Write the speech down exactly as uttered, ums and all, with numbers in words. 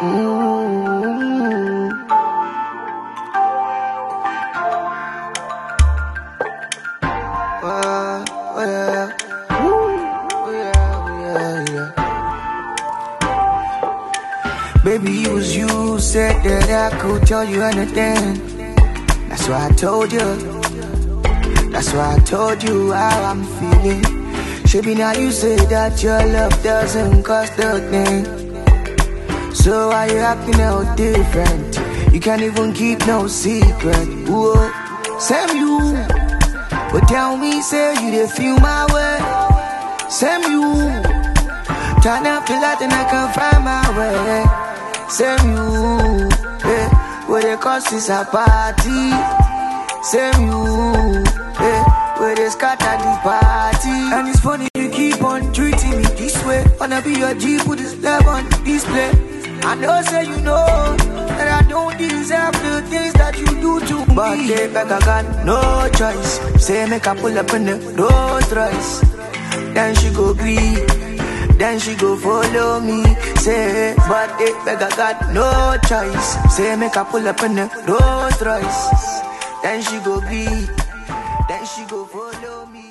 Mm-hmm. Uh, oh yeah. Oh yeah, yeah, yeah. Baby, it was you who said that I could tell you anything. That's why I told you. That's why I told you how I'm feeling. Baby, now you say that your love doesn't cost a thing. So why you acting out different? You can't even keep no secret. Whoa, Sam you. But tell me, say you dey feel my way. Sam you. Turn up the light and I can find my way. Sam you. Yeah, where the cost is a party. Sam you. Yeah, where they scatter the party. And it's funny you keep on treating me this way. Wanna be your G, put this love on display. I know say you know that I don't deserve the things that you do to me. But they beg I got no choice. Say make I pull up in the Rolls Royce. Then she go agree. Then she go follow me. Say but they beg I got no choice. Say make I pull up in the Rolls Royce. Then she go agree. Then she go follow me.